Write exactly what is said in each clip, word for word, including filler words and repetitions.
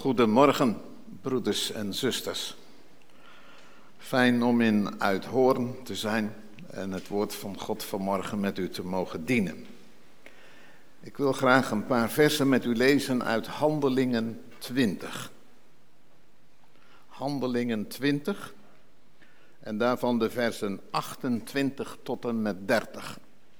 Goedemorgen, broeders en zusters. Fijn om in Uithoorn te zijn en het woord van God vanmorgen met u te mogen dienen. Ik wil graag een paar versen met u lezen uit Handelingen twintig. Handelingen twintig en daarvan de versen achtentwintig tot en met dertig.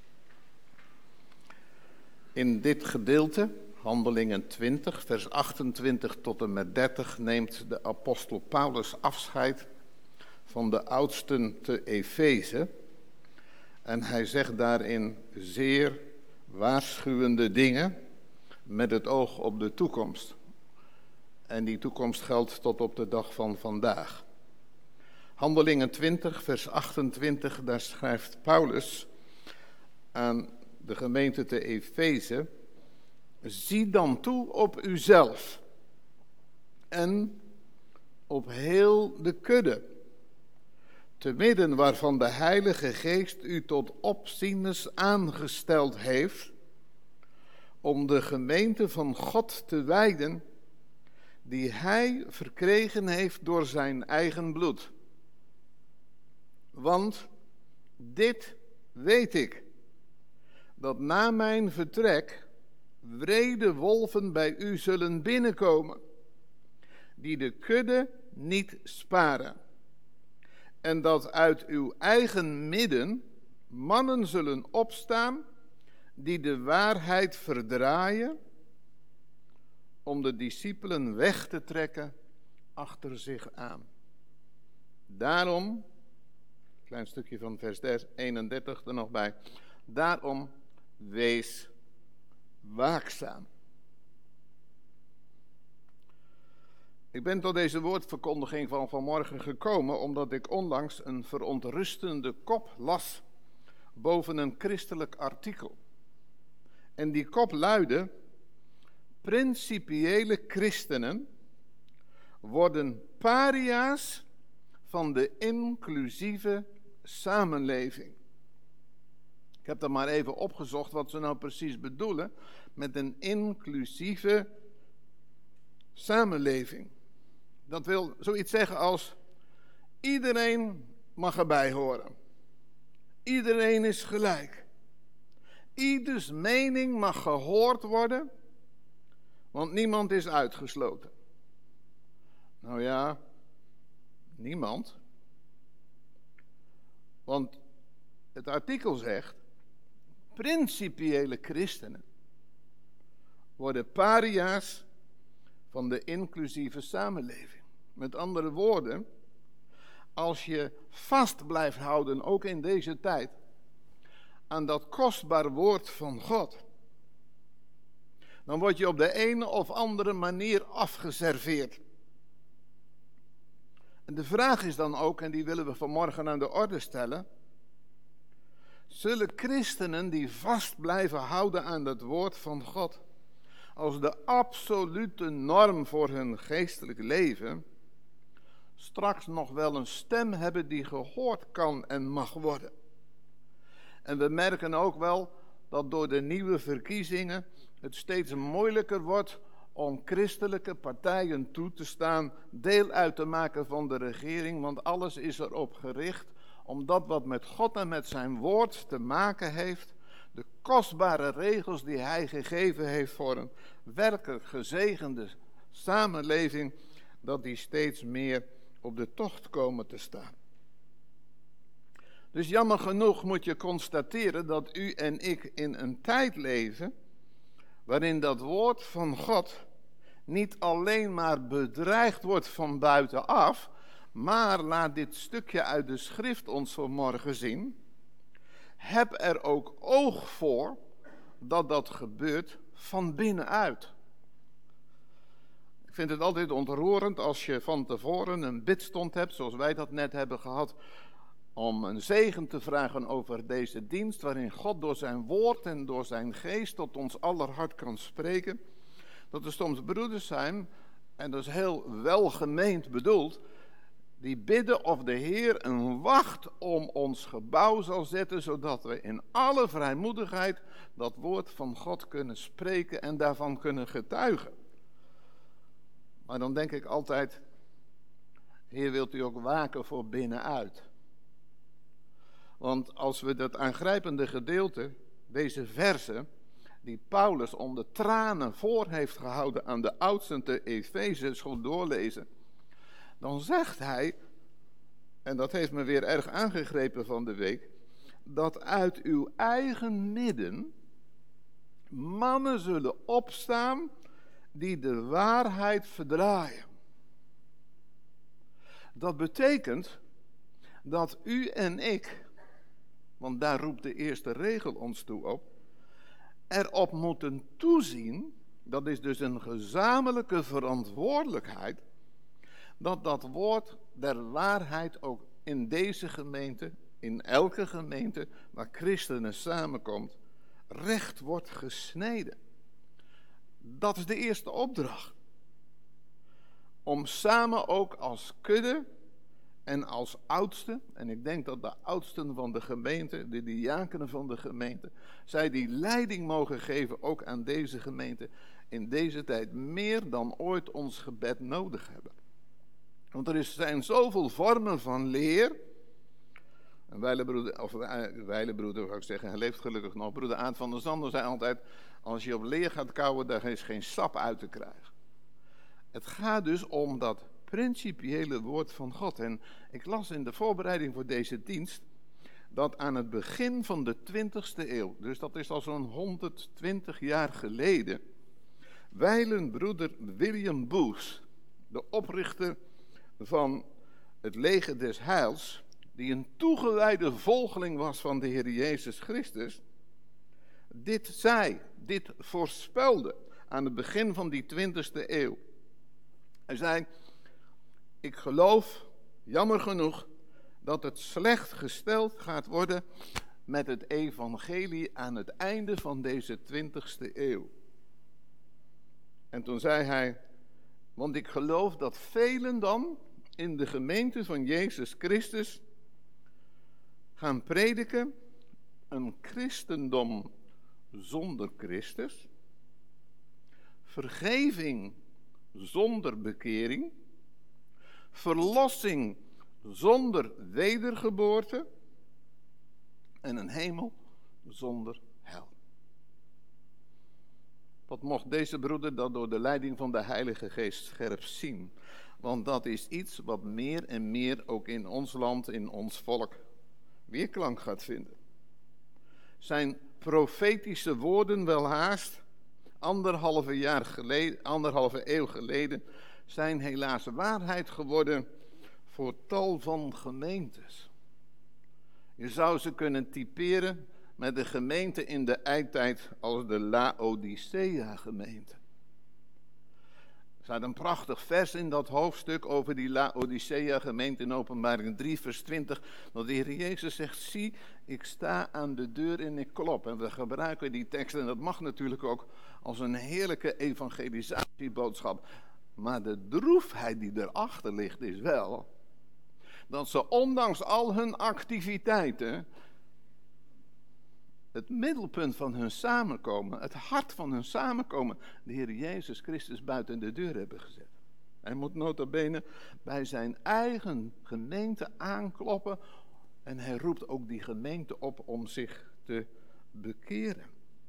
In dit gedeelte, Handelingen twintig, vers achtentwintig tot en met dertig, neemt de apostel Paulus afscheid van de oudsten te Efeze. En hij zegt daarin zeer waarschuwende dingen met het oog op de toekomst. En die toekomst geldt tot op de dag van vandaag. Handelingen twintig, vers achtentwintig, daar schrijft Paulus aan de gemeente te Efeze: zie dan toe op uzelf en op heel de kudde, te midden waarvan de Heilige Geest u tot opzieners aangesteld heeft, om de gemeente van God te wijden, die hij verkregen heeft door zijn eigen bloed. Want dit weet ik, dat na mijn vertrek wrede wolven bij u zullen binnenkomen, die de kudde niet sparen. En dat uit uw eigen midden mannen zullen opstaan, die de waarheid verdraaien, om de discipelen weg te trekken achter zich aan. Daarom, klein stukje van vers eenendertig er nog bij, daarom wees waakzaam. Ik ben tot deze woordverkondiging van vanmorgen gekomen omdat ik onlangs een verontrustende kop las boven een christelijk artikel. En die kop luidde: principiële christenen worden paria's van de inclusieve samenleving. Ik heb dan maar even opgezocht wat ze nou precies bedoelen met een inclusieve samenleving. Dat wil zoiets zeggen als: iedereen mag erbij horen. Iedereen is gelijk. Ieders mening mag gehoord worden, want niemand is uitgesloten. Nou ja, niemand. Want het artikel zegt: principiële christenen worden paria's van de inclusieve samenleving. Met andere woorden, als je vast blijft houden, ook in deze tijd, aan dat kostbaar woord van God, dan word je op de ene of andere manier afgeserveerd. En de vraag is dan ook, en die willen we vanmorgen aan de orde stellen: zullen christenen die vast blijven houden aan het woord van God als de absolute norm voor hun geestelijk leven straks nog wel een stem hebben die gehoord kan en mag worden? En we merken ook wel dat door de nieuwe verkiezingen het steeds moeilijker wordt om christelijke partijen toe te staan deel uit te maken van de regering, want alles is erop gericht om dat wat met God en met zijn woord te maken heeft, de kostbare regels die hij gegeven heeft voor een werkelijk gezegende samenleving, dat die steeds meer op de tocht komen te staan. Dus jammer genoeg moet je constateren dat u en ik in een tijd leven waarin dat woord van God niet alleen maar bedreigd wordt van buitenaf, maar laat dit stukje uit de schrift ons vanmorgen zien: heb er ook oog voor dat dat gebeurt van binnenuit. Ik vind het altijd ontroerend als je van tevoren een bidstond hebt, zoals wij dat net hebben gehad, om een zegen te vragen over deze dienst, waarin God door zijn woord en door zijn geest tot ons aller hart kan spreken. Dat er soms broeders zijn, en dat is heel welgemeend bedoeld, die bidden of de Heer een wacht om ons gebouw zal zetten, zodat we in alle vrijmoedigheid dat woord van God kunnen spreken en daarvan kunnen getuigen. Maar dan denk ik altijd, Heer, wilt u ook waken voor binnenuit? Want als we dat aangrijpende gedeelte, deze versen, die Paulus onder tranen voor heeft gehouden aan de oudsten te Efeze, goed doorlezen, dan zegt hij, en dat heeft me weer erg aangegrepen van de week, dat uit uw eigen midden mannen zullen opstaan die de waarheid verdraaien. Dat betekent dat u en ik, want daar roept de eerste regel ons toe op, erop moeten toezien, dat is dus een gezamenlijke verantwoordelijkheid, dat dat woord der waarheid ook in deze gemeente, in elke gemeente waar christenen samenkomt, recht wordt gesneden. Dat is de eerste opdracht. Om samen ook als kudde en als oudsten, en ik denk dat de oudsten van de gemeente, de diakenen van de gemeente, zij die leiding mogen geven ook aan deze gemeente, in deze tijd meer dan ooit ons gebed nodig hebben. Want er zijn zoveel vormen van leer. En Wijlenbroeder, of Wijlenbroeder zou ik zeggen, hij leeft gelukkig nog. Broeder Aad van der Zanden zei altijd, als je op leer gaat kauwen, daar is geen sap uit te krijgen. Het gaat dus om dat principiële woord van God. En ik las in de voorbereiding voor deze dienst, dat aan het begin van de twintigste eeuw, dus dat is al zo'n honderdtwintig jaar geleden, Wijlenbroeder William Booth, de oprichter van het leger des heils, die een toegewijde volgeling was van de Heer Jezus Christus, dit zei, dit voorspelde aan het begin van die twintigste eeuw. Hij zei, ik geloof, jammer genoeg, dat het slecht gesteld gaat worden met het evangelie aan het einde van deze twintigste eeuw. En toen zei hij, want ik geloof dat velen dan in de gemeente van Jezus Christus gaan prediken een christendom zonder Christus, vergeving zonder bekering, verlossing zonder wedergeboorte en een hemel zonder hel. Wat mocht deze broeder dat door de leiding van de Heilige Geest scherp zien? Want dat is iets wat meer en meer ook in ons land, in ons volk, weerklank gaat vinden. Zijn profetische woorden welhaast, anderhalve, jaar geleden, anderhalve eeuw geleden, zijn helaas waarheid geworden voor tal van gemeentes. Je zou ze kunnen typeren met de gemeente in de eindtijd als de Laodicea-gemeente. Er staat een prachtig vers in dat hoofdstuk over die Laodicea-gemeente in Openbaring drie vers twintig, dat de Heer Jezus zegt, zie, ik sta aan de deur en ik klop. En we gebruiken die tekst, en dat mag natuurlijk ook, als een heerlijke evangelisatieboodschap. Maar de droefheid die erachter ligt is wel, dat ze ondanks al hun activiteiten het middelpunt van hun samenkomen, het hart van hun samenkomen, de Heer Jezus Christus buiten de deur hebben gezet. Hij moet nota bene bij zijn eigen gemeente aankloppen en hij roept ook die gemeente op om zich te bekeren.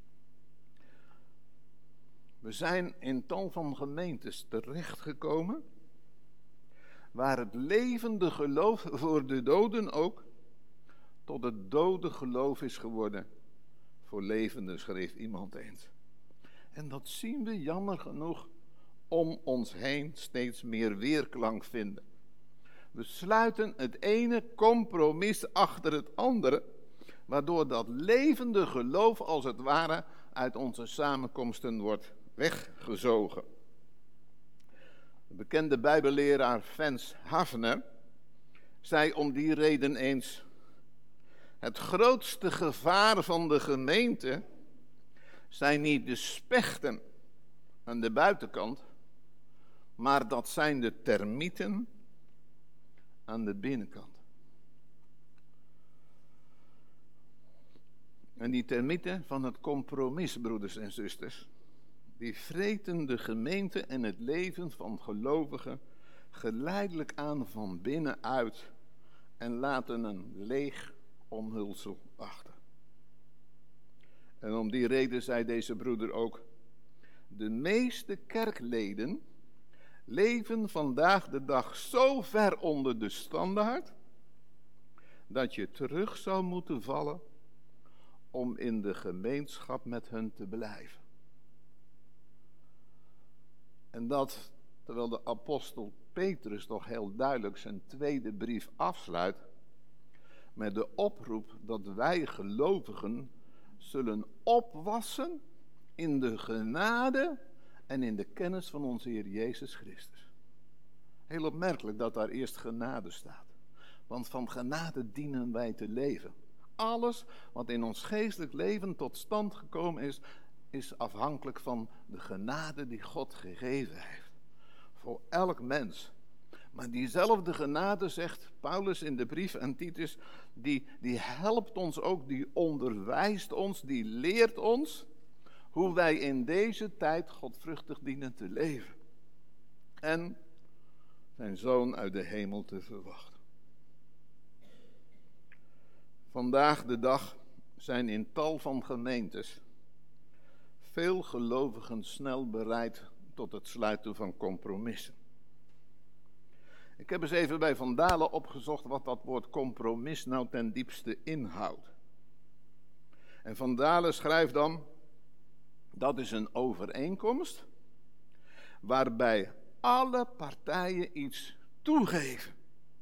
We zijn in tal van gemeentes terechtgekomen waar het levende geloof voor de doden ook tot het dode geloof is geworden voor levenden, schreef iemand eens. En dat zien we jammer genoeg om ons heen steeds meer weerklank vinden. We sluiten het ene compromis achter het andere, waardoor dat levende geloof als het ware uit onze samenkomsten wordt weggezogen. De bekende bijbelleraar Vance Havner zei om die reden eens, het grootste gevaar van de gemeente zijn niet de spechten aan de buitenkant, maar dat zijn de termieten aan de binnenkant. En die termieten van het compromis, broeders en zusters, die vreten de gemeente en het leven van gelovigen geleidelijk aan van binnenuit en laten een leeg omhulsel achter. En om die reden zei deze broeder ook: de meeste kerkleden leven vandaag de dag zo ver onder de standaard dat je terug zou moeten vallen om in de gemeenschap met hen te blijven. En dat terwijl de apostel Petrus toch heel duidelijk zijn tweede brief afsluit met de oproep dat wij gelovigen zullen opwassen in de genade en in de kennis van onze Heer Jezus Christus. Heel opmerkelijk dat daar eerst genade staat. Want van genade dienen wij te leven. Alles wat in ons geestelijk leven tot stand gekomen is, is afhankelijk van de genade die God gegeven heeft. Voor elk mens. Maar diezelfde genade, zegt Paulus in de brief aan Titus, die, die helpt ons ook, die onderwijst ons, die leert ons hoe wij in deze tijd godvruchtig dienen te leven. En zijn zoon uit de hemel te verwachten. Vandaag de dag zijn in tal van gemeentes veel gelovigen snel bereid tot het sluiten van compromissen. Ik heb eens even bij Van Dalen opgezocht wat dat woord compromis nou ten diepste inhoudt. En Van Dalen schrijft dan: dat is een overeenkomst waarbij alle partijen iets toegeven.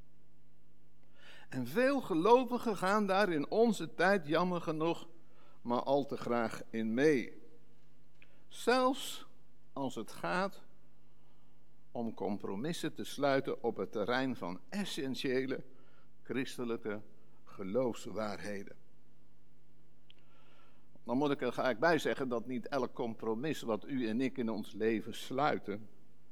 En veel gelovigen gaan daar in onze tijd jammer genoeg maar al te graag in mee. Zelfs als het gaat om compromissen te sluiten op het terrein van essentiële christelijke geloofswaarheden. Dan moet ik er gelijk bij zeggen dat niet elk compromis wat u en ik in ons leven sluiten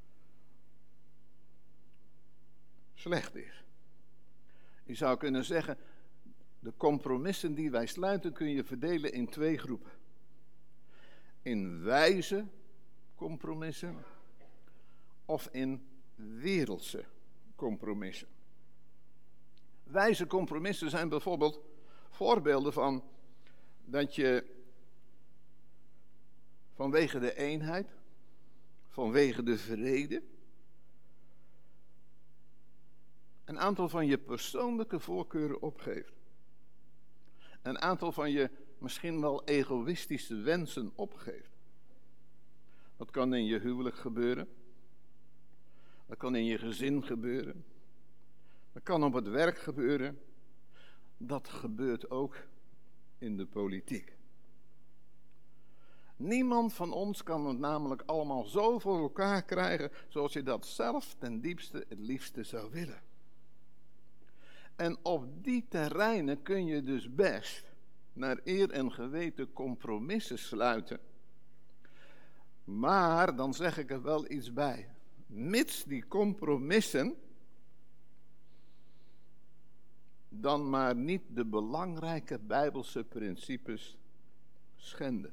slecht is. Je zou kunnen zeggen, de compromissen die wij sluiten kun je verdelen in twee groepen. In wijze compromissen of in wereldse compromissen. Wijze compromissen zijn bijvoorbeeld voorbeelden van dat je vanwege de eenheid, vanwege de vrede, een aantal van je persoonlijke voorkeuren opgeeft. Een aantal van je misschien wel egoïstische wensen opgeeft. Dat kan in je huwelijk gebeuren. Dat kan in je gezin gebeuren. Dat kan op het werk gebeuren. Dat gebeurt ook in de politiek. Niemand van ons kan het namelijk allemaal zo voor elkaar krijgen zoals je dat zelf ten diepste het liefste zou willen. En op die terreinen kun je dus best naar eer en geweten compromissen sluiten. Maar, dan zeg ik er wel iets bij. Mits die compromissen dan maar niet de belangrijke Bijbelse principes schenden.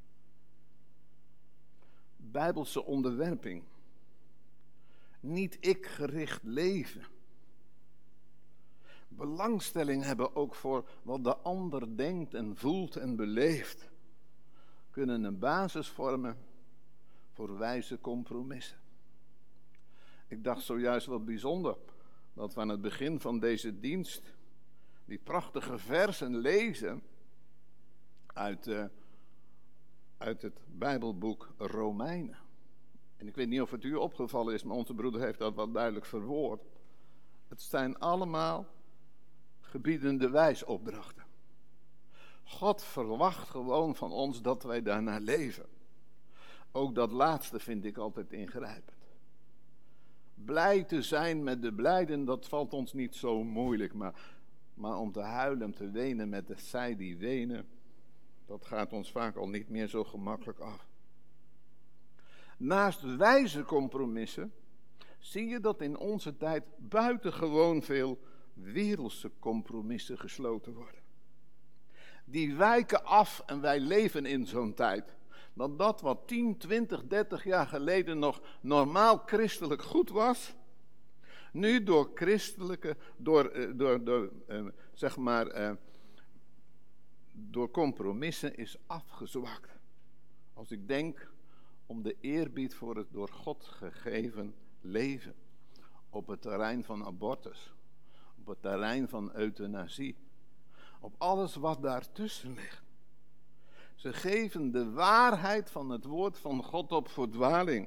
Bijbelse onderwerping. Niet ik-gericht leven. Belangstelling hebben ook voor wat de ander denkt en voelt en beleeft. Kunnen een basis vormen voor wijze compromissen. Ik dacht zojuist wat bijzonder dat we aan het begin van deze dienst die prachtige versen lezen uit, uh, uit het Bijbelboek Romeinen. En ik weet niet of het u opgevallen is, maar onze broeder heeft dat wat duidelijk verwoord. Het zijn allemaal gebiedende wijsopdrachten. God verwacht gewoon van ons dat wij daarnaar leven. Ook dat laatste vind ik altijd ingrijpend. Blij te zijn met de blijden, dat valt ons niet zo moeilijk. Maar, maar om te huilen, om te wenen met de zij die wenen, dat gaat ons vaak al niet meer zo gemakkelijk af. Naast wijze compromissen zie je dat in onze tijd buitengewoon veel wereldse compromissen gesloten worden. Die wijken af en wij leven in zo'n tijd dat dat wat tien, twintig, dertig jaar geleden nog normaal christelijk goed was, nu door christelijke, door, door, door uh, zeg maar, uh, door compromissen is afgezwakt. Als ik denk om de eerbied voor het door God gegeven leven, op het terrein van abortus, op het terrein van euthanasie, op alles wat daartussen ligt. Ze geven de waarheid van het woord van God op voor dwaling.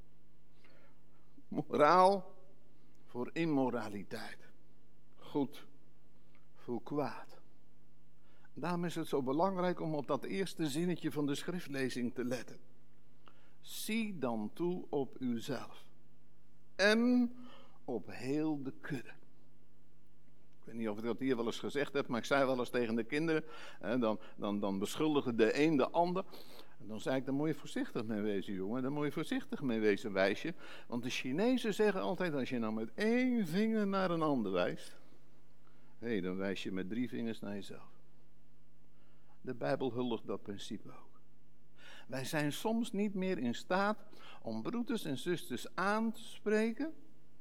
Moraal voor immoraliteit. Goed voor kwaad. Daarom is het zo belangrijk om op dat eerste zinnetje van de schriftlezing te letten. Zie dan toe op uzelf. En op heel de kudde. Ik weet niet of ik dat hier wel eens gezegd heb, maar ik zei wel eens tegen de kinderen, hè, dan, dan, dan beschuldigde de een de ander. En dan zei ik, daar moet je voorzichtig mee wezen, jongen, daar moet je voorzichtig mee wezen, wijsje. Want de Chinezen zeggen altijd, als je nou met één vinger naar een ander wijst, hé, hey, dan wijs je met drie vingers naar jezelf. De Bijbel huldigt dat principe ook. Wij zijn soms niet meer in staat om broeders en zusters aan te spreken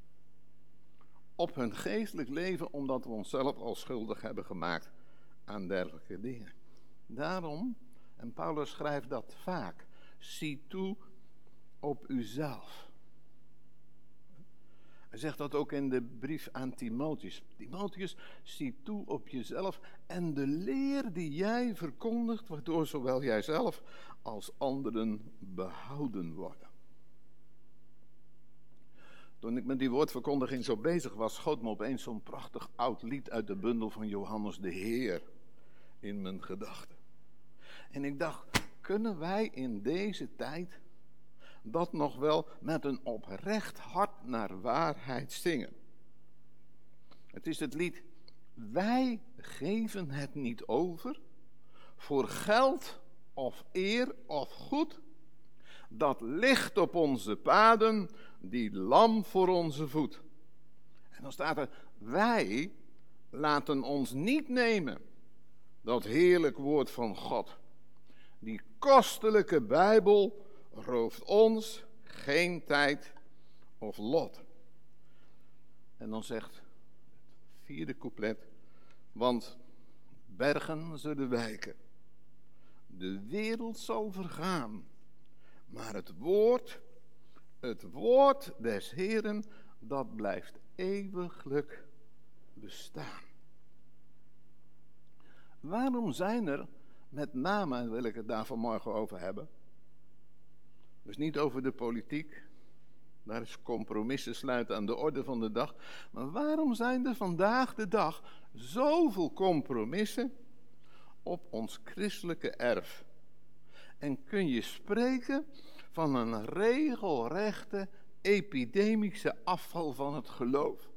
op hun geestelijk leven, omdat we onszelf al schuldig hebben gemaakt aan dergelijke dingen. Daarom, en Paulus schrijft dat vaak, zie toe op uzelf. Hij zegt dat ook in de brief aan Timotheus. Timotheus, zie toe op jezelf en de leer die jij verkondigt, waardoor zowel jijzelf als anderen behouden worden. Toen ik met die woordverkondiging zo bezig was, schoot me opeens zo'n prachtig oud lied uit de bundel van Johannes de Heer in mijn gedachten. En ik dacht, kunnen wij in deze tijd dat nog wel met een oprecht hart naar waarheid zingen? Het is het lied, wij geven het niet over voor geld of eer of goed, dat ligt op onze paden, die lam voor onze voet. En dan staat er, wij laten ons niet nemen, dat heerlijk woord van God. Die kostelijke Bijbel rooft ons geen tijd of lot. En dan zegt het vierde couplet, want bergen zullen wijken, de wereld zal vergaan, maar het woord, het woord des Heeren, dat blijft eeuwiglijk bestaan. Waarom zijn er, met name, en wil ik het daar vanmorgen over hebben, dus niet over de politiek, daar is compromissen sluiten aan de orde van de dag, maar waarom zijn er vandaag de dag zoveel compromissen op ons christelijke erf? En kun je spreken van een regelrechte epidemische afval van het geloof?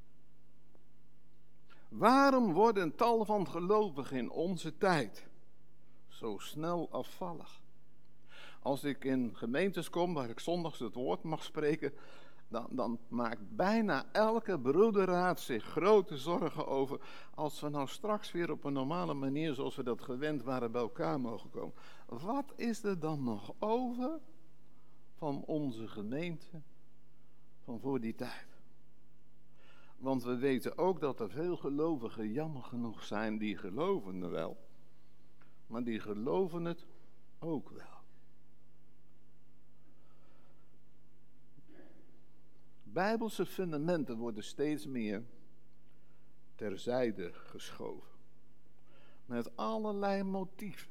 Waarom worden tal van gelovigen in onze tijd zo snel afvallig? Als ik in gemeentes kom waar ik zondags het woord mag spreken, dan, dan maakt bijna elke broederraad zich grote zorgen over als we nou straks weer op een normale manier zoals we dat gewend waren bij elkaar mogen komen. Wat is er dan nog over van onze gemeente van voor die tijd? Want we weten ook dat er veel gelovigen jammer genoeg zijn die geloven er wel, maar die geloven het ook wel. Bijbelse fundamenten worden steeds meer terzijde geschoven. Met allerlei motieven.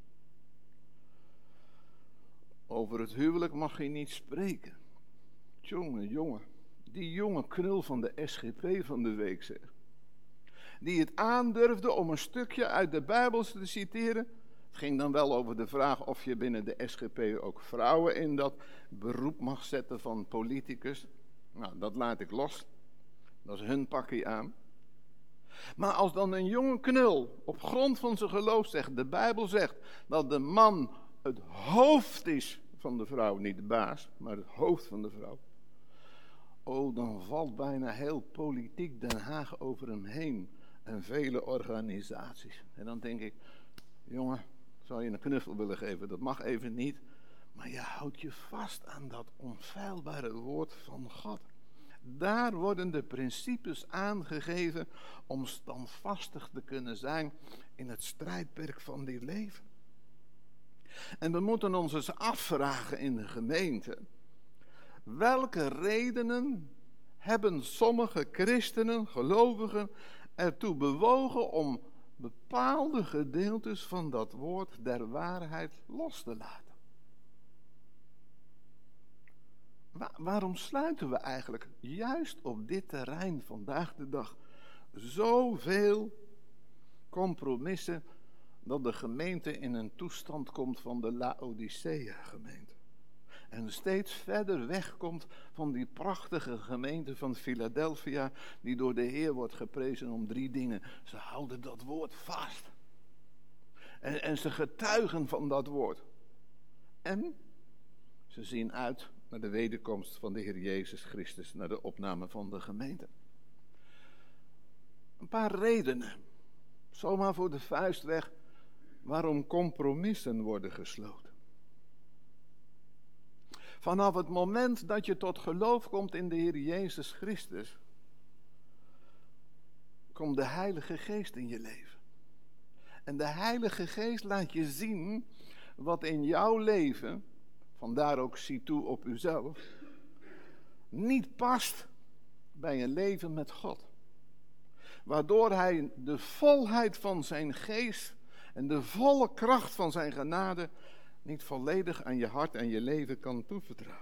Over het huwelijk mag je niet spreken. Jongen, jongen. Die jonge knul van de S G P van de week, zeg. Die het aandurfde om een stukje uit de Bijbel te citeren. Het ging dan wel over de vraag of je binnen de S G P ook vrouwen in dat beroep mag zetten van politicus. Nou, dat laat ik los. Dat is hun pakje aan. Maar als dan een jonge knul op grond van zijn geloof zegt, de Bijbel zegt dat de man het hoofd is van de vrouw, niet de baas, maar het hoofd van de vrouw. Oh, dan valt bijna heel politiek Den Haag over hem heen en vele organisaties. En dan denk ik, jongen, zou je een knuffel willen geven, dat mag even niet. Maar je houdt je vast aan dat onfeilbare woord van God. Daar worden de principes aangegeven om standvastig te kunnen zijn in het strijdperk van dit leven. En we moeten ons eens afvragen in de gemeente. Welke redenen hebben sommige christenen, gelovigen, ertoe bewogen om bepaalde gedeeltes van dat woord der waarheid los te laten? Waar, waarom sluiten we eigenlijk juist op dit terrein vandaag de dag zoveel compromissen dat de gemeente in een toestand komt van de Laodicea-gemeente? En steeds verder wegkomt van die prachtige gemeente van Philadelphia, die door de Heer wordt geprezen om drie dingen. Ze houden dat woord vast. En, en ze getuigen van dat woord. En ze zien uit naar de wederkomst van de Heer Jezus Christus, naar de opname van de gemeente. Een paar redenen, zomaar voor de vuist weg, waarom compromissen worden gesloten. Vanaf het moment dat je tot geloof komt in de Heer Jezus Christus, komt de Heilige Geest in je leven. En de Heilige Geest laat je zien wat in jouw leven, vandaar ook zie toe op uzelf, niet past bij een leven met God. Waardoor hij de volheid van zijn geest en de volle kracht van zijn genade niet volledig aan je hart en je leven kan toevertrouwen.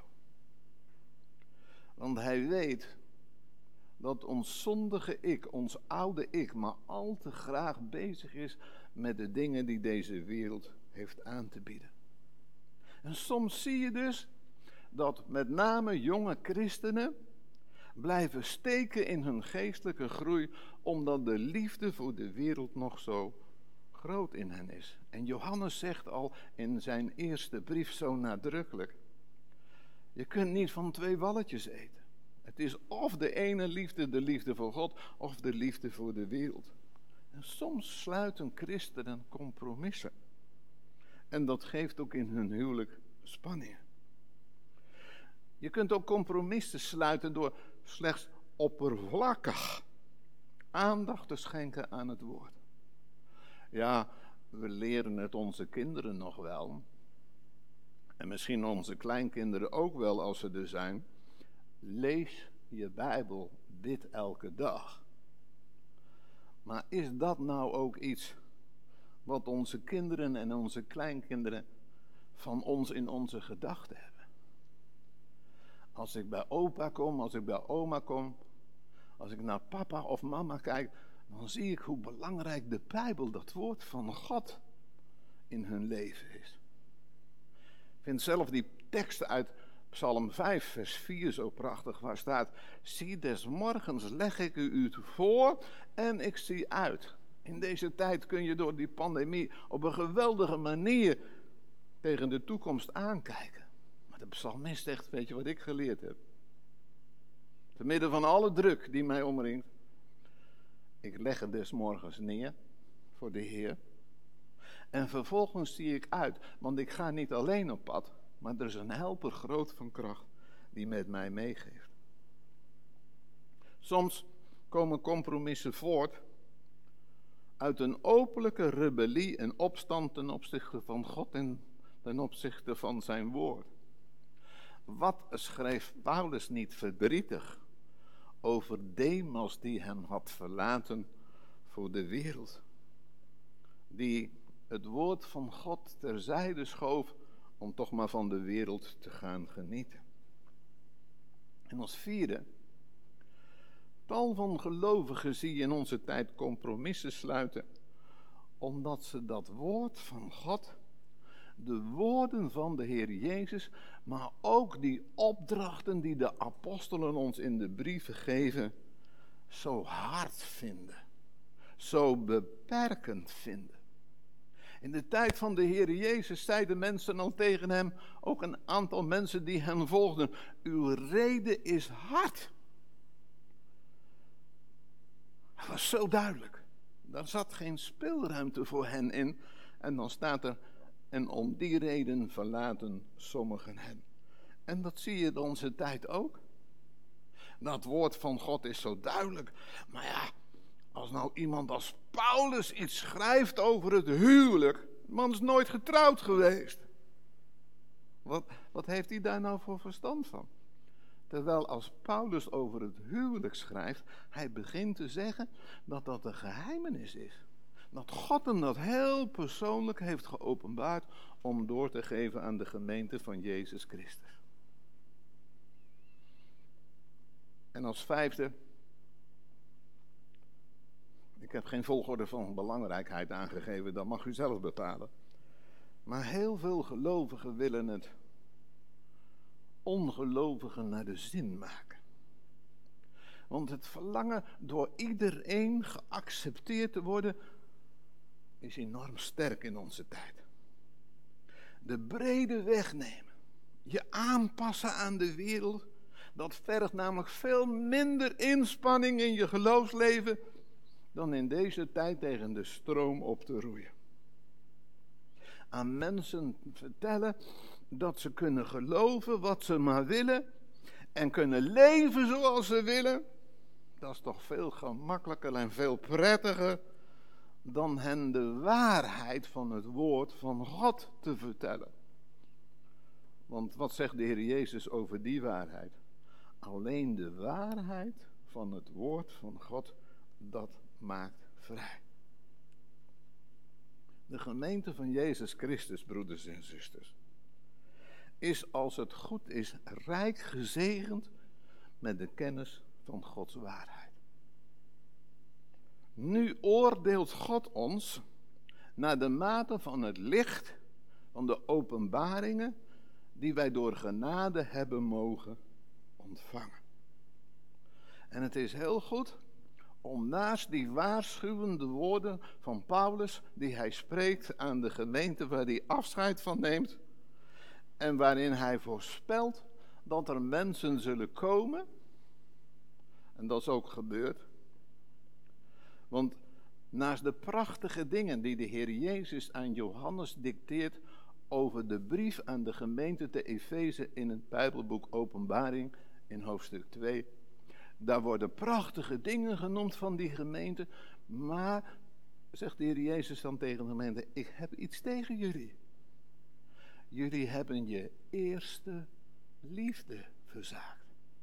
Want hij weet dat ons zondige ik, ons oude ik, maar al te graag bezig is met de dingen die deze wereld heeft aan te bieden. En soms zie je dus dat met name jonge christenen blijven steken in hun geestelijke groei, omdat de liefde voor de wereld nog zo groot in hen is. En Johannes zegt al in zijn eerste brief zo nadrukkelijk: je kunt niet van twee walletjes eten. Het is of de ene liefde, de liefde voor God, of de liefde voor de wereld. En soms sluiten christenen compromissen. En dat geeft ook in hun huwelijk spanningen. Je kunt ook compromissen sluiten door slechts oppervlakkig aandacht te schenken aan het woord. Ja, we leren het onze kinderen nog wel. En misschien onze kleinkinderen ook wel als ze er zijn. Lees je Bijbel dit elke dag. Maar is dat nou ook iets wat onze kinderen en onze kleinkinderen van ons in onze gedachten hebben? Als ik bij opa kom, als ik bij oma kom, als ik naar papa of mama kijk, dan zie ik hoe belangrijk de Bijbel, dat woord van God, in hun leven is. Ik vind zelf die tekst uit Psalm vijf, vers vier zo prachtig, waar staat: zie, des morgens leg ik u voor en ik zie uit. In deze tijd kun je door die pandemie op een geweldige manier tegen de toekomst aankijken. Maar de psalmist zegt, weet je wat ik geleerd heb? Te midden van alle druk die mij omringt, ik leg het des morgens neer voor de Heer. En vervolgens zie ik uit, want ik ga niet alleen op pad, maar er is een helper groot van kracht die met mij meegeeft. Soms komen compromissen voort uit een openlijke rebellie en opstand ten opzichte van God en ten opzichte van zijn woord. Wat schreef Paulus niet verdrietig over Demas die hem had verlaten voor de wereld, die het woord van God terzijde schoof om toch maar van de wereld te gaan genieten. En als vierde, tal van gelovigen zie je in onze tijd compromissen sluiten, omdat ze dat woord van God, de woorden van de Heer Jezus, maar ook die opdrachten die de apostelen ons in de brieven geven, zo hard vinden, zo beperkend vinden. In de tijd van de Heer Jezus zeiden mensen al tegen hem, ook een aantal mensen die hem volgden: uw rede is hard. Dat was zo duidelijk. Daar zat geen speelruimte voor hen in. En dan staat er: En om die reden verlaten sommigen hem. En dat zie je in onze tijd ook. Dat woord van God is zo duidelijk. Maar ja, als nou iemand als Paulus iets schrijft over het huwelijk. De man is nooit getrouwd geweest. Wat, wat heeft hij daar nou voor verstand van? Terwijl als Paulus over het huwelijk schrijft, hij begint te zeggen dat dat een geheimenis is. Dat God hem dat heel persoonlijk heeft geopenbaard om door te geven aan de gemeente van Jezus Christus. En als vijfde, ik heb geen volgorde van belangrijkheid aangegeven, dat mag u zelf bepalen. Maar heel veel gelovigen willen het ongelovigen naar de zin maken. Want het verlangen door iedereen geaccepteerd te worden is enorm sterk in onze tijd. De brede weg nemen, je aanpassen aan de wereld, dat vergt namelijk veel minder inspanning in je geloofsleven dan in deze tijd tegen de stroom op te roeien. Aan mensen vertellen dat ze kunnen geloven wat ze maar willen en kunnen leven zoals ze willen, dat is toch veel gemakkelijker en veel prettiger dan hen de waarheid van het woord van God te vertellen. Want wat zegt de Heer Jezus over die waarheid? Alleen de waarheid van het woord van God, dat maakt vrij. De gemeente van Jezus Christus, broeders en zusters, is als het goed is rijk gezegend met de kennis van Gods waarheid. Nu oordeelt God ons naar de mate van het licht van de openbaringen die wij door genade hebben mogen ontvangen. En het is heel goed om naast die waarschuwende woorden van Paulus, die hij spreekt aan de gemeente waar hij afscheid van neemt, en waarin hij voorspelt dat er mensen zullen komen, en dat is ook gebeurd, want naast de prachtige dingen die de Heer Jezus aan Johannes dicteert over de brief aan de gemeente te Efeze in het Bijbelboek Openbaring in hoofdstuk twee, daar worden prachtige dingen genoemd van die gemeente, maar, zegt de Heer Jezus dan tegen de gemeente, ik heb iets tegen jullie. Jullie hebben je eerste liefde verzaakt.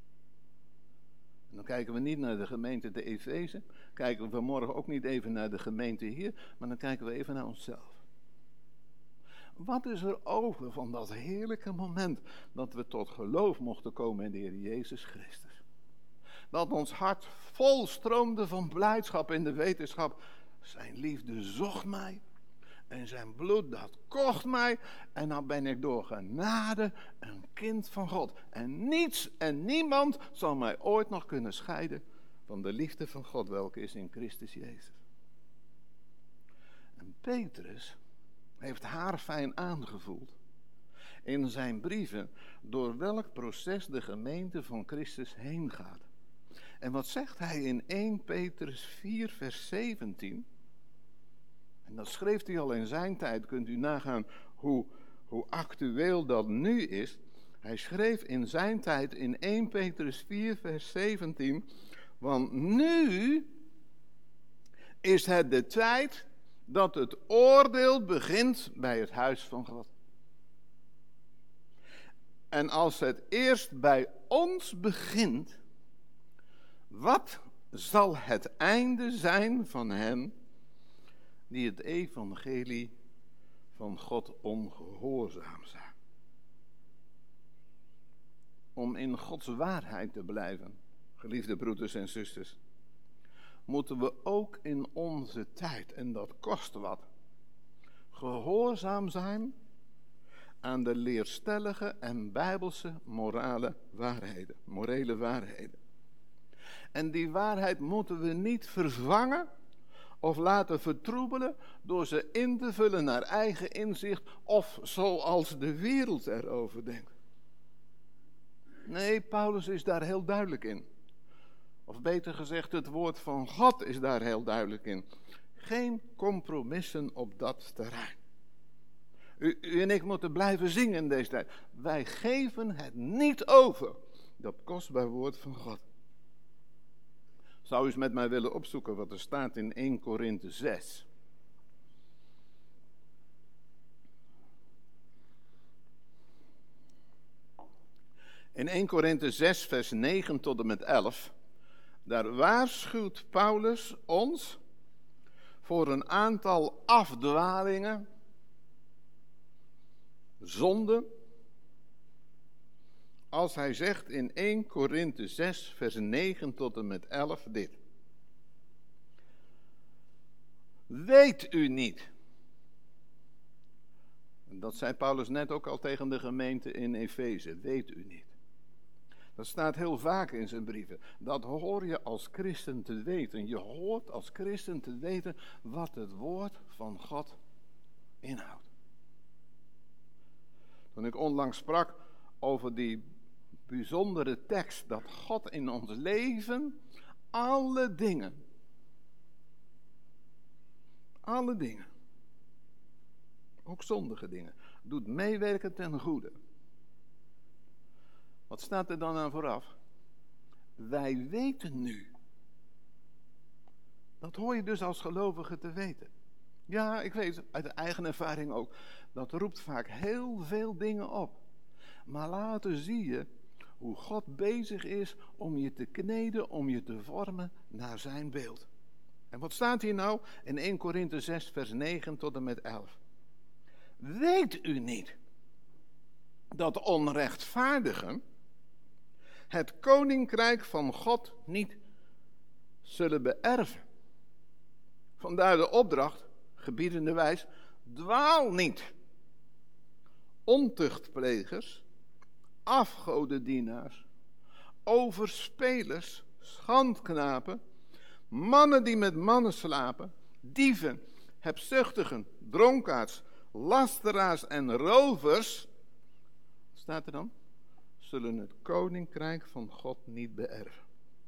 En dan kijken we niet naar de gemeente te Efeze, kijken we vanmorgen ook niet even naar de gemeente hier, maar dan kijken we even naar onszelf. Wat is er over van dat heerlijke moment dat we tot geloof mochten komen in de Heer Jezus Christus? Dat ons hart vol stroomde van blijdschap in de wetenschap, zijn liefde zocht mij en zijn bloed dat kocht mij en dan ben ik door genade een kind van God. En niets en niemand zal mij ooit nog kunnen scheiden van de liefde van God welke is in Christus Jezus. En Petrus heeft haarfijn aangevoeld in zijn brieven door welk proces de gemeente van Christus heen gaat. En wat zegt hij in eerste Petrus vier vers zeventien? En dat schreef hij al in zijn tijd, kunt u nagaan hoe, hoe actueel dat nu is. Hij schreef in zijn tijd in eerste Petrus vier vers zeventien, want nu is het de tijd dat het oordeel begint bij het huis van God. En als het eerst bij ons begint, wat zal het einde zijn van hen die het evangelie van God ongehoorzaam zijn? Om in Gods waarheid te blijven, geliefde broeders en zusters, moeten we ook in onze tijd, en dat kost wat, gehoorzaam zijn aan de leerstellige en bijbelse morale waarheden, morele waarheden. En die waarheid moeten we niet vervangen of laten vertroebelen door ze in te vullen naar eigen inzicht of zoals de wereld erover denkt. Nee, Paulus is daar heel duidelijk in. Of beter gezegd, het woord van God is daar heel duidelijk in. Geen compromissen op dat terrein. U, u en ik moeten blijven zingen in deze tijd. Wij geven het niet over, dat kostbaar woord van God. Zou u eens met mij willen opzoeken wat er staat in Eerste Korinthe zes. In Eerste Korinthe zes, vers negen tot en met elf, daar waarschuwt Paulus ons voor een aantal afdwalingen, zonden, als hij zegt in Eerste Korinthe zes, vers negen tot en met elf dit. Weet u niet. Dat zei Paulus net ook al tegen de gemeente in Efeze. Weet u niet. Dat staat heel vaak in zijn brieven. Dat hoor je als christen te weten. Je hoort als christen te weten wat het woord van God inhoudt. Toen ik onlangs sprak over die bijzondere tekst dat God in ons leven alle dingen, alle dingen, ook zondige dingen, doet meewerken ten goede. Wat staat er dan aan vooraf? Wij weten nu. Dat hoor je dus als gelovige te weten. Ja, ik weet uit eigen ervaring ook. Dat roept vaak heel veel dingen op. Maar later zie je hoe God bezig is om je te kneden, om je te vormen naar zijn beeld. En wat staat hier nou in Eerste Korinthe zes, vers negen tot en met elf? Weet u niet dat onrechtvaardigen het koninkrijk van God niet zullen beërven? Vandaar de opdracht, gebiedende wijs, dwaal niet. Ontuchtplegers, afgodendienaars, overspelers, schandknapen, mannen die met mannen slapen, dieven, hebzuchtigen, dronkaards, lasteraars en rovers, wat staat er dan? Zullen het koninkrijk van God niet beërven.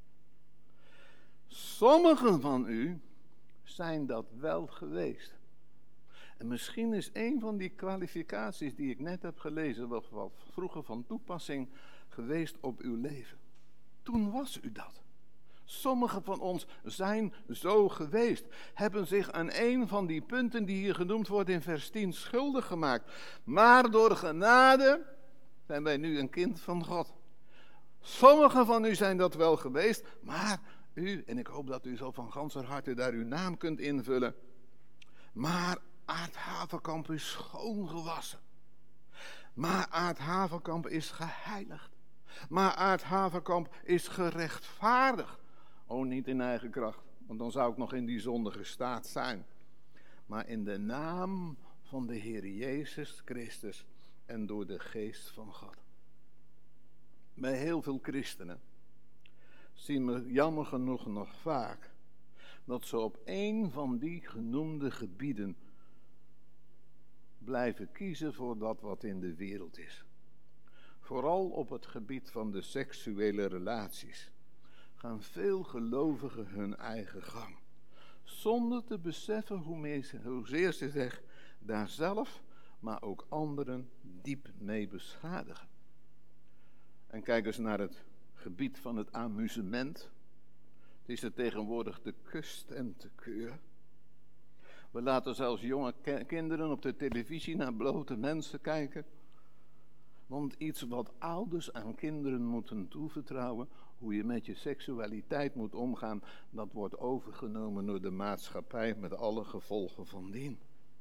Sommigen van u zijn dat wel geweest. En misschien is een van die kwalificaties die ik net heb gelezen wel wat vroeger van toepassing geweest op uw leven. Toen was u dat. Sommigen van ons zijn zo geweest, hebben zich aan een van die punten die hier genoemd worden in vers tien schuldig gemaakt. Maar door genade zijn wij nu een kind van God. Sommigen van u zijn dat wel geweest, maar u, en ik hoop dat u zo van ganser harte daar uw naam kunt invullen, maar Aart Haverkamp is schoongewassen. Maar Aart Haverkamp is geheiligd. Maar Aart Haverkamp is gerechtvaardigd. Oh, niet in eigen kracht, want dan zou ik nog in die zondige staat zijn. Maar in de naam van de Heer Jezus Christus en door de geest van God. Bij heel veel christenen zien we jammer genoeg nog vaak dat ze op één van die genoemde gebieden blijven kiezen voor dat wat in de wereld is. Vooral op het gebied van de seksuele relaties gaan veel gelovigen hun eigen gang, zonder te beseffen hoezeer ze zich daar zelf, maar ook anderen diep mee beschadigen. En kijk eens naar het gebied van het amusement. Het is er tegenwoordig te kust en te keur. We laten zelfs jonge kinderen op de televisie naar blote mensen kijken. Want iets wat ouders aan kinderen moeten toevertrouwen, hoe je met je seksualiteit moet omgaan, dat wordt overgenomen door de maatschappij met alle gevolgen van dien.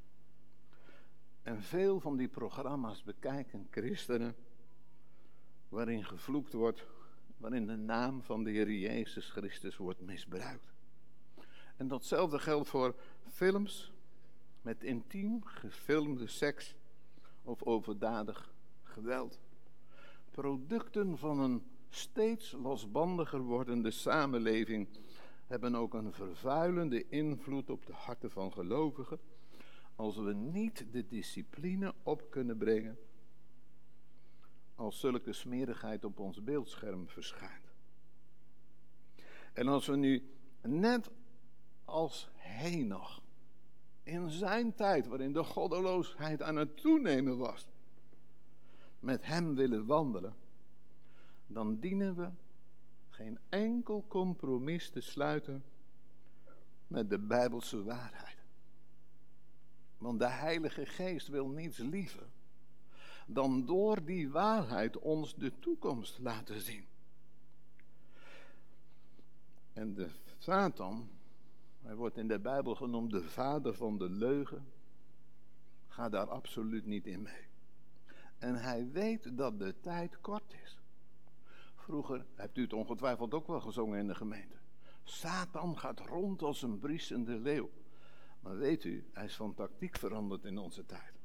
En veel van die programma's bekijken christenen, waarin gevloekt wordt, waarin de naam van de Heer Jezus Christus wordt misbruikt. En datzelfde geldt voor films met intiem gefilmde seks of overdadig geweld. Producten van een steeds losbandiger wordende samenleving hebben ook een vervuilende invloed op de harten van gelovigen, als we niet de discipline op kunnen brengen als zulke smerigheid op ons beeldscherm verschijnt. En als we nu net als Henoch in zijn tijd, waarin de goddeloosheid aan het toenemen was, met hem willen wandelen, dan dienen we geen enkel compromis te sluiten met de Bijbelse waarheid. Want de Heilige Geest wil niets liever dan door die waarheid ons de toekomst laten zien. En de Satan, hij wordt in de Bijbel genoemd de vader van de leugen, gaat daar absoluut niet in mee. En hij weet dat de tijd kort is. Vroeger hebt u het ongetwijfeld ook wel gezongen in de gemeente. Satan gaat rond als een briesende leeuw. Maar weet u, hij is van tactiek veranderd in onze tijd.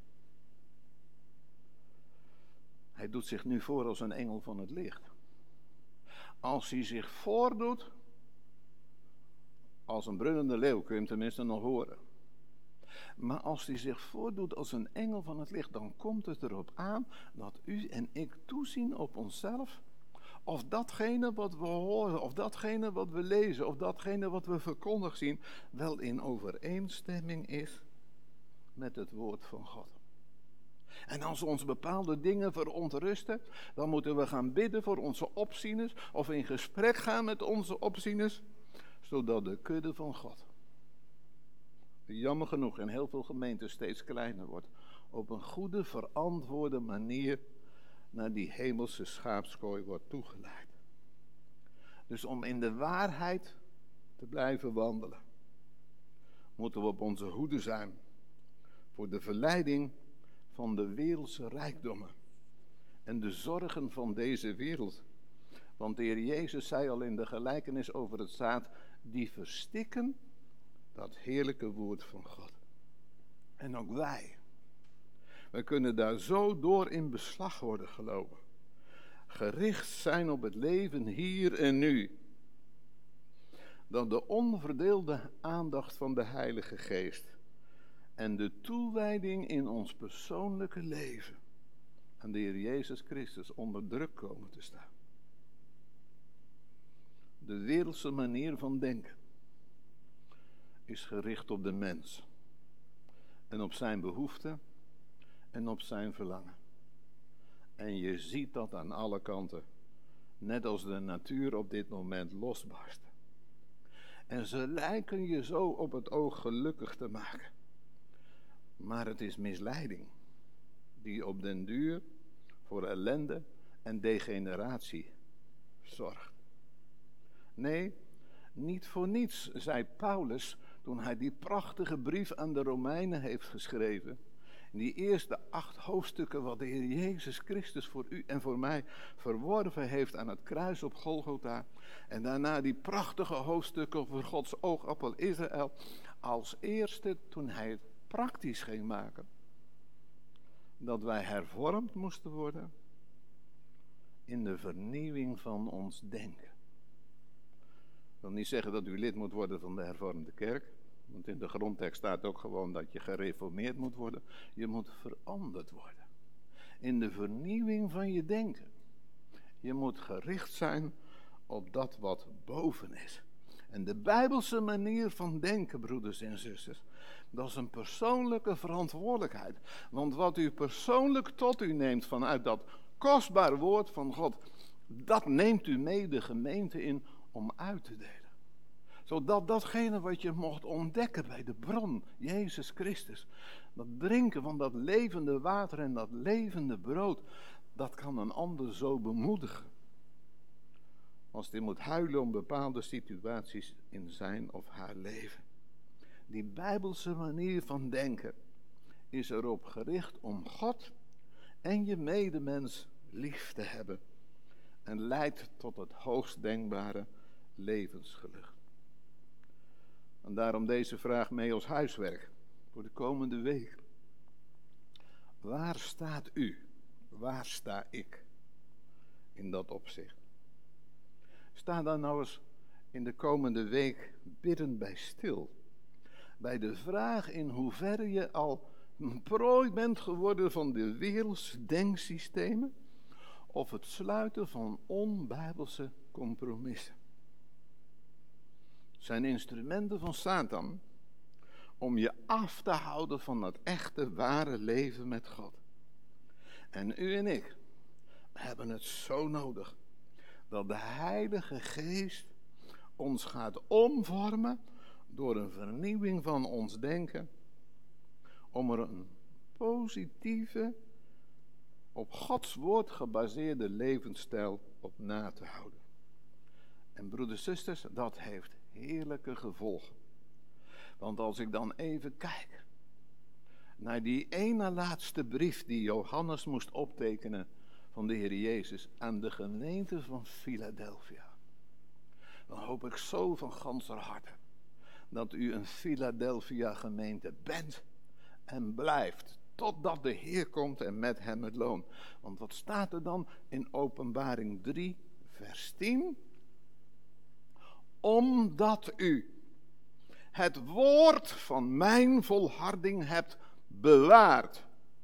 Hij doet zich nu voor als een engel van het licht. Als hij zich voordoet als een brullende leeuw, kun je hem tenminste nog horen. Maar als hij zich voordoet als een engel van het licht, dan komt het erop aan dat u en ik toezien op onszelf. Of datgene wat we horen, of datgene wat we lezen, of datgene wat we verkondigd zien, wel in overeenstemming is met het woord van God. En als ons bepaalde dingen verontrusten, dan moeten we gaan bidden voor onze opzieners, of in gesprek gaan met onze opzieners, zodat de kudde van God, die jammer genoeg in heel veel gemeenten steeds kleiner wordt, op een goede, verantwoorde manier naar die hemelse schaapskooi wordt toegeleid. Dus om in de waarheid te blijven wandelen, moeten we op onze hoede zijn voor de verleiding van de wereldse rijkdommen en de zorgen van deze wereld. Want de Heer Jezus zei al in de gelijkenis over het zaad, die verstikken dat heerlijke woord van God. En ook wij, we kunnen daar zo door in beslag worden gelopen. Gericht zijn op het leven hier en nu. Dat de onverdeelde aandacht van de Heilige Geest en de toewijding in ons persoonlijke leven aan de Heer Jezus Christus onder druk komen te staan. De wereldse manier van denken is gericht op de mens en op zijn behoeften en op zijn verlangen. En je ziet dat aan alle kanten, net als de natuur op dit moment losbarst. En ze lijken je zo op het oog gelukkig te maken. Maar het is misleiding die op den duur voor ellende en degeneratie zorgt. Nee, niet voor niets zei Paulus, toen hij die prachtige brief aan de Romeinen heeft geschreven, in die eerste acht hoofdstukken wat de Heer Jezus Christus voor u en voor mij verworven heeft aan het kruis op Golgotha, en daarna die prachtige hoofdstukken over Gods oogappel Israël, als eerste toen hij het praktisch ging maken, dat wij hervormd moesten worden in de vernieuwing van ons denken. Ik wil niet zeggen dat u lid moet worden van de hervormde kerk, want in de grondtekst staat ook gewoon dat je gereformeerd moet worden. Je moet veranderd worden in de vernieuwing van je denken. Je moet gericht zijn op dat wat boven is. En de Bijbelse manier van denken, broeders en zusters, dat is een persoonlijke verantwoordelijkheid. Want wat u persoonlijk tot u neemt vanuit dat kostbaar woord van God, dat neemt u mee de gemeente in om uit te delen. Zodat datgene wat je mocht ontdekken bij de bron, Jezus Christus, dat drinken van dat levende water en dat levende brood, dat kan een ander zo bemoedigen. Als die moet huilen om bepaalde situaties in zijn of haar leven. Die Bijbelse manier van denken is erop gericht om God en je medemens lief te hebben. En leidt tot het hoogst denkbare levensgeluk. En daarom deze vraag mee als huiswerk voor de komende week. Waar staat u? Waar sta ik? In dat opzicht. Sta dan nou eens in de komende week biddend bij stil. Bij de vraag in hoeverre je al een prooi bent geworden van de wereldse denksystemen, of het sluiten van onbijbelse compromissen. Zijn instrumenten van Satan om je af te houden van dat echte, ware leven met God. En u en ik hebben het zo nodig dat de Heilige Geest ons gaat omvormen door een vernieuwing van ons denken, om er een positieve, op Gods woord gebaseerde levensstijl op na te houden. En broeders en zusters, dat heeft heerlijke gevolgen. Want als ik dan even kijk naar die ene laatste brief die Johannes moest optekenen van de Heer Jezus aan de gemeente van Philadelphia, dan hoop ik zo van ganser harte dat u een Philadelphia gemeente bent en blijft, totdat de Heer komt en met hem het loon. Want wat staat er dan in Openbaring drie, vers tien? Omdat u het woord van mijn volharding hebt bewaard,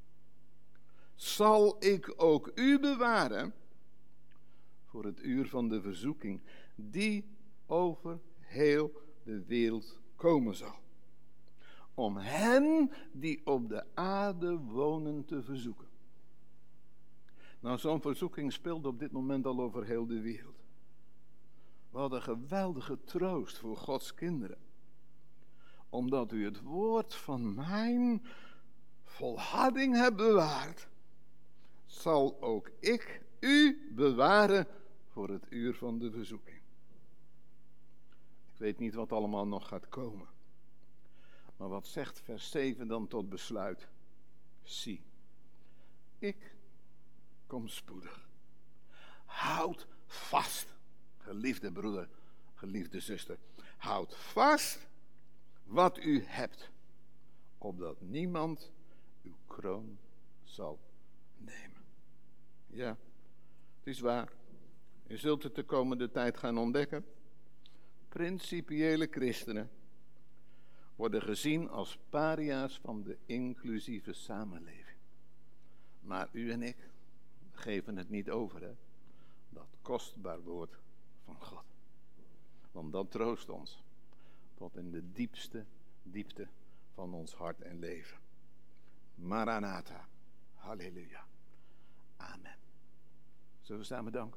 zal ik ook u bewaren voor het uur van de verzoeking, die over heel de wereld komen zal. Om hen die op de aarde wonen te verzoeken. Nou, zo'n verzoeking speelt op dit moment al over heel de wereld. We hadden geweldige troost voor Gods kinderen. Omdat u het woord van mijn volharding hebt bewaard, zal ook ik u bewaren voor het uur van de verzoeking. Ik weet niet wat allemaal nog gaat komen. Maar wat zegt vers zeven dan tot besluit? Zie, ik kom spoedig. Houd vast, geliefde broeder, geliefde zuster. Houd vast wat u hebt, opdat niemand uw kroon zal nemen. Ja, het is waar. U zult het de komende tijd gaan ontdekken. Principiële christenen worden gezien als paria's van de inclusieve samenleving. Maar u en ik geven het niet over, hè? Dat kostbaar woord van God. Want dat troost ons tot in de diepste diepte van ons hart en leven. Maranatha. Halleluja. Amen. Zullen we samen danken?